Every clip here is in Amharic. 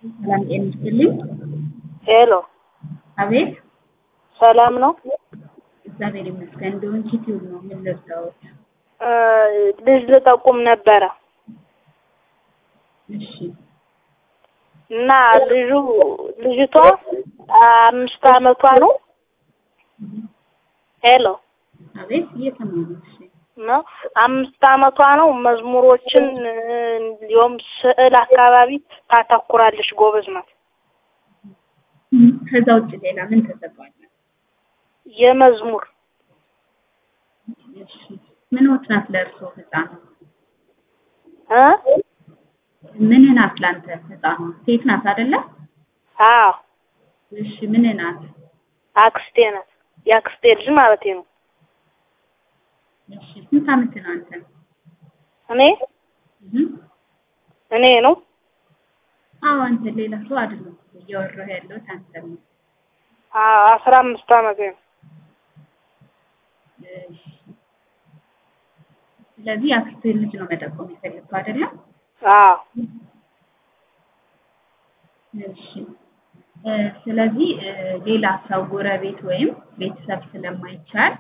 ሰላም ጤና ይስጥልኝ። ሄሎ አቤት። ሰላም ነው? እግዚአብሔር ይመስገን። እንደውን ኪቲው ነው ምን ልርዳዎት? ልጅ ልጠቁም ነበረ እሺ። እና ልጅቷ 5 አመቷ ነው። ሄሎ አቤት እየሰማሁ ነው። እሺ ነው 5 አመቷ ነው። መዝሙሮችን እንዲሁም ስዕል አካባቢ ታተኩራለች። ጎበዝ ናት። ከዛ ውጭ ሌላ ምን ተሰጥቷል? የመዝሙር እሺ። ምን ወጥናት ለርሶ ህፃን ምን ናት ላንተ ህፃን ሴት ናት አይደለ? አዎ። እሺ ምን ናት? አክስቴ ናት። ያክስቴ ልጅ ማለት ነው። እሺ ስንት አመት ነው አንተ? እኔ ነው። አዎ አንተ ሌላ ሰው አይደለም እያወራህ ያለው አንተ ነው። 15 አመት ነው። ስለዚህ አክስቴ ልጅ ነው መጠቆም የፈለግከው አይደለ? አዎ። እሺ ስለዚህ ሌላ ሰው ጎረቤት ወይም ቤተሰብ ስለማይቻል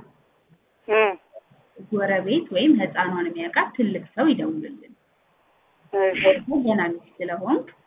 ጎረቤት ወይም ህፃኗን የሚያውቃት ትልቅ ሰው ይደውልልን። እሺ ገና ልጅ ስለሆንክ